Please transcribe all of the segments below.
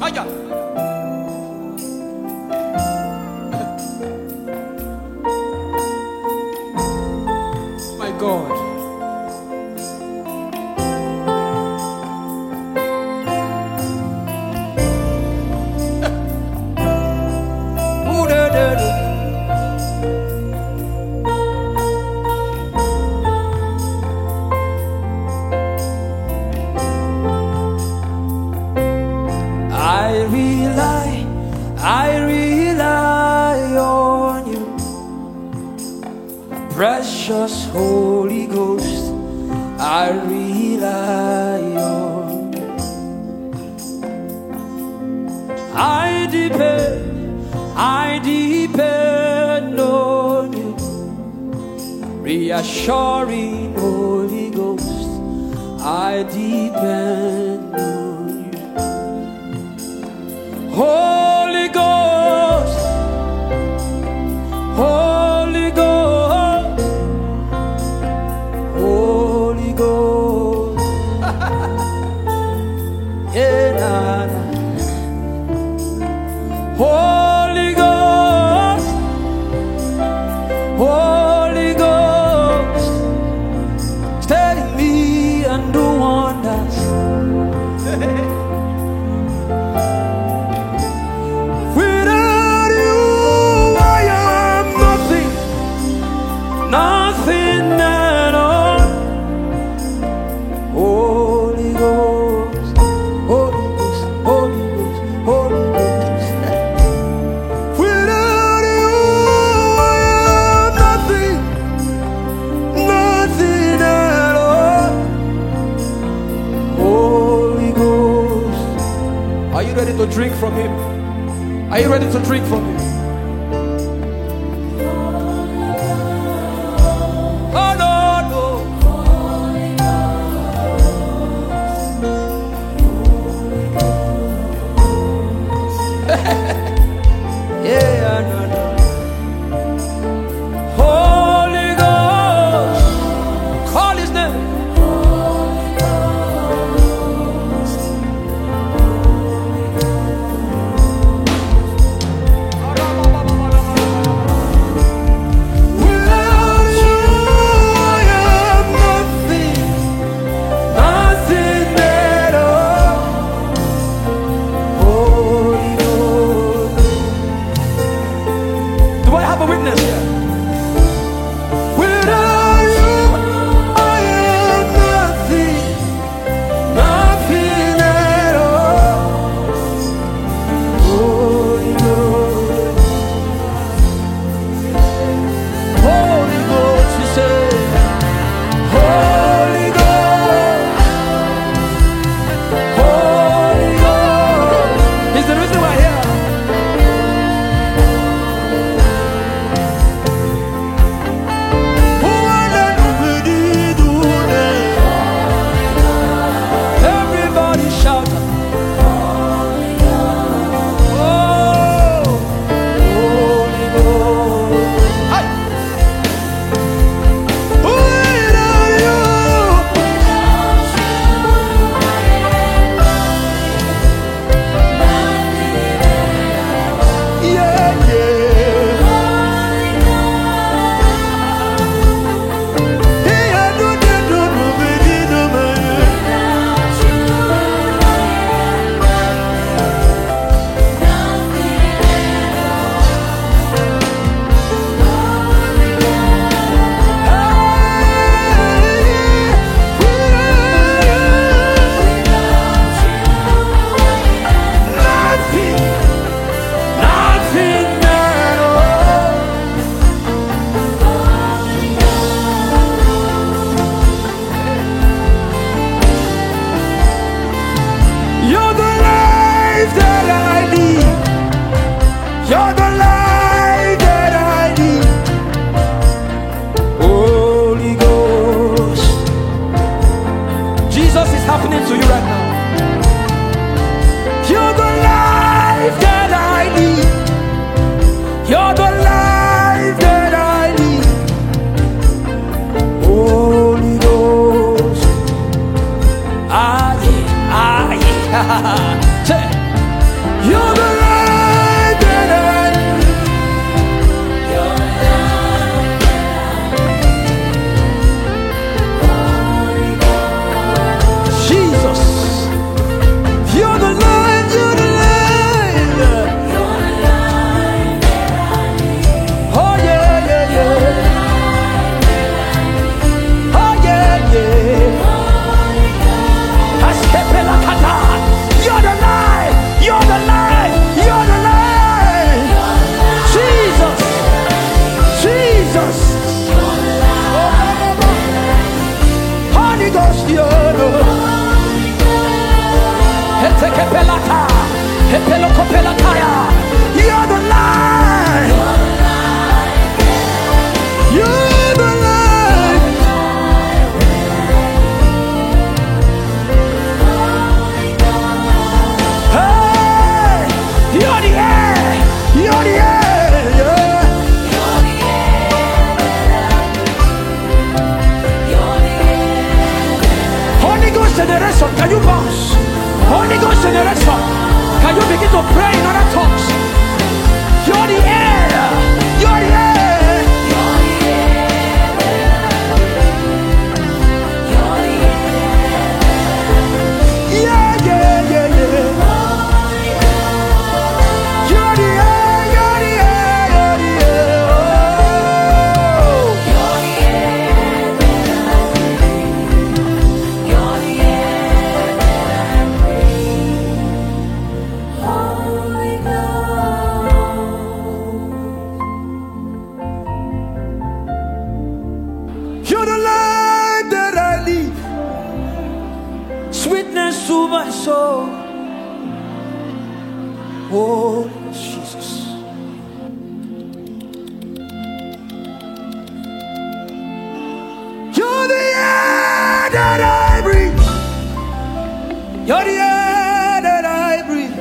Hiya. My God. Ooh, da, da, da. I rely on you, precious Holy Ghost. I rely on you. I depend on you, reassuring Holy Ghost. I depend on you. Holy Ghost, Holy Ghost, Holy Ghost. Yeah, nah, nah. Holy Ghost, Holy Ghost, steady me and do wonders. Nothing at all. Holy Ghost, Holy Ghost, Holy Ghost, Holy Ghost. Without you, I am nothing, nothing at all. Holy Ghost. Are you ready to drink from Him? Are you ready to drink from Him? Yeah, no, no. Holy Ghost, call His name. Holy Ghost. Without you, I am nothing, nothing at all. Holy Ghost. Do I have a witness here? Without you, I am nothing, nothing at all. Holy Ghost, Holy Ghost, you say, Holy Ghost, Holy Ghost. Is the reason why here. Everybody shout. Oh, Holy Ghost. Hi. Without you, yeah, yeah. Yeah, I do, baby, do, man. You're the life that I need. You're the life that I need. Holy Ghost. Jesus is happening to you right now. You're the life that I need. You're the life that I need. Holy Ghost. Say, You're the light that I need. Jesus, you're the light, you're the light. Oh yeah, yeah, yeah. Oh yeah, yeah. Askepelakata. You're the light, you're the light, you're the light. Jesus, Jesus. Holy Ghost, you're the Hetekepelata, Hepelokopelataya. You're the light. You're the light. Hey, you're the air. You're the air. Yeah. Holy Ghost generation, can you bounce? Holy Ghost generation, can you begin to pray in other tongues? You're the air. You're the air. Yeah, yeah, yeah, yeah. You're the air, you're the air, you're the air. You're the light that I need. Sweetness to my soul. Oh, Jesus. You're the air that I breathe. You're the air that I breathe.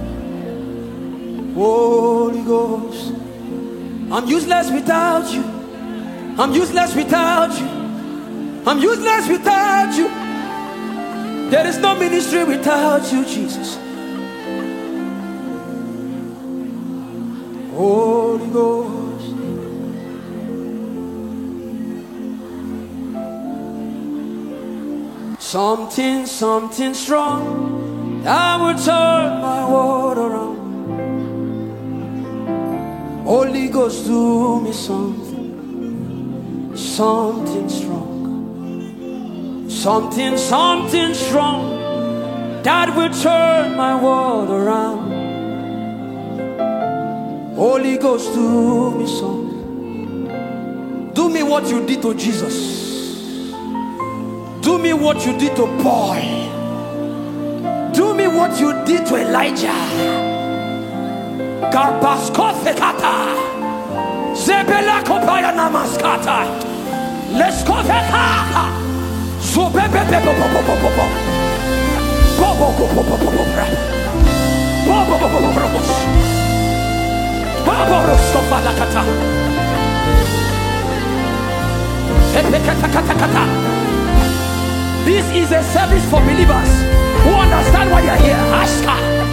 Holy Ghost. I'm useless without you. I'm useless without you. I'm useless without you. There is no ministry without you, Jesus. Holy Ghost. Something strong that will turn my world around. Holy Ghost, do me something strong. Something strong that will turn my world around. Holy Ghost, do me something. Do me what you did to Jesus. Do me what you did to Paul. Do me what you did to Elijah. Garbaskofekata. Zebela kopaya namaskata. Let's go fekata. So bebe bebe bobo bobo bobo. Bobo bobo bobo bobo. Bobo bobo bobo bobo. Bobo roskofada kata. Epekata kata kata. This is a service for believers who understand why they are here. Ashka.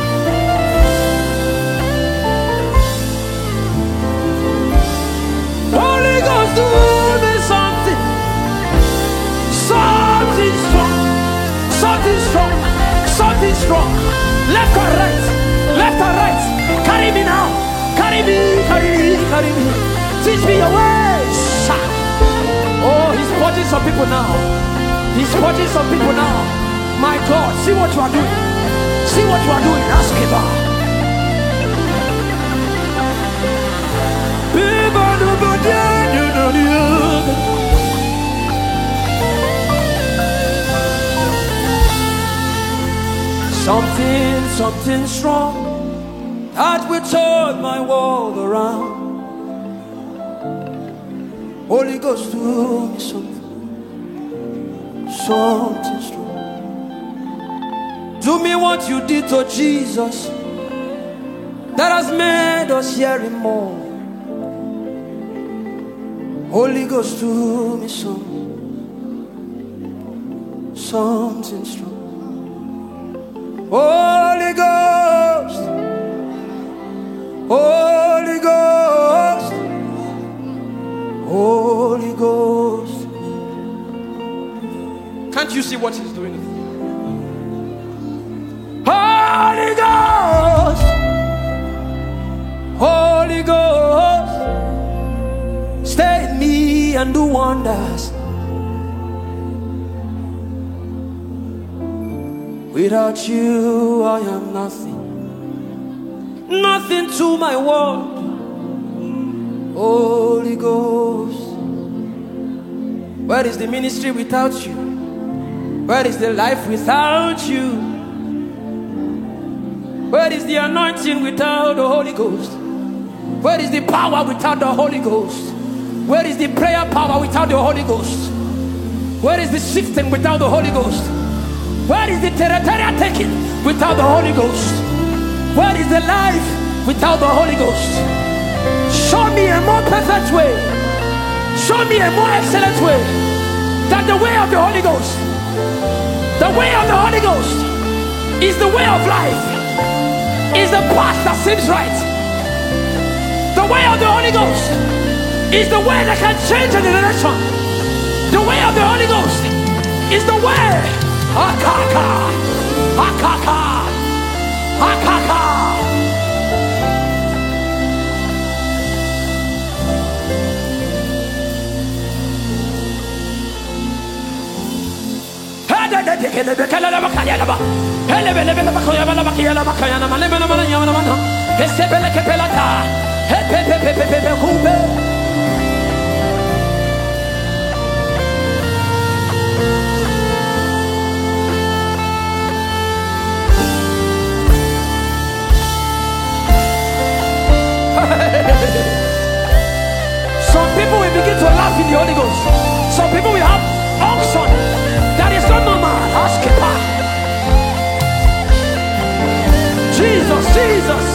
Holy Ghost, do me something. Something strong. Something strong. Something strong. Left or right. Left or right. Carry me now. Carry me. Carry me. Carry me. Teach me your ways. Oh, he's purging some people now. He's purging some people now. My God, see what you are doing. See what you are doing. Ask him. Something strong that will turn my world around. Holy Ghost, do me something strong. Do me what you did to Jesus that has made us hear him more. Holy Ghost, do me something strong. Holy Ghost, Can't you see what he's doing? Holy Ghost, Holy Ghost, stay in me and do wonders. Without you, I am nothing. Nothing to my world. Holy Ghost, where is the ministry without you? Where is the life without you? Where is the anointing without the Holy Ghost? Where is the power without the Holy Ghost? Where is the prayer power without the Holy Ghost? Where is the shifting without the Holy Ghost? Where is the territorial taking without the Holy Ghost? Where is the life without the Holy Ghost? Show me a more perfect way. Show me a more excellent way than the way of the Holy Ghost. The way of the Holy Ghost is the way of life, is the path that seems right. The way of the Holy Ghost is the way that can change a generation. The way of the Holy Ghost is the way. Akaka, akaka, akaka. Some people will begin to laugh in the Holy Ghost. Some people will have unction that is not normal. Ask Jesus, Jesus.